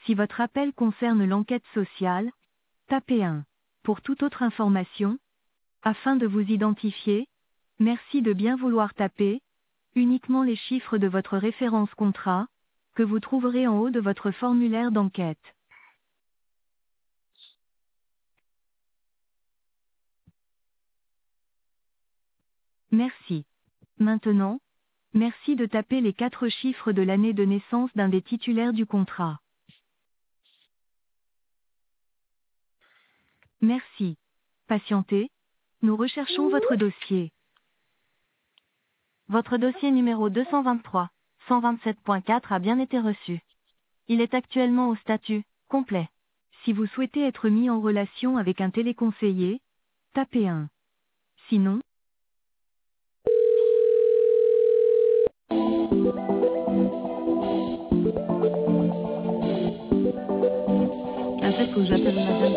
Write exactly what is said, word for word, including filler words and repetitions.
Si votre appel concerne l'enquête sociale, tapez un. Pour toute autre information, afin de vous identifier, merci de bien vouloir taper uniquement les chiffres de votre référence contrat, que vous trouverez en haut de votre formulaire d'enquête. Merci. Maintenant, merci de taper les quatre chiffres de l'année de naissance d'un des titulaires du contrat. Merci. Patientez, nous recherchons votre dossier. Votre dossier numéro deux cent vingt-trois, cent vingt-sept point quatre a bien été reçu. Il est actuellement au statut complet. Si vous souhaitez être mis en relation avec un téléconseiller, tapez un. Sinon, En fait, faut que j'appelle ma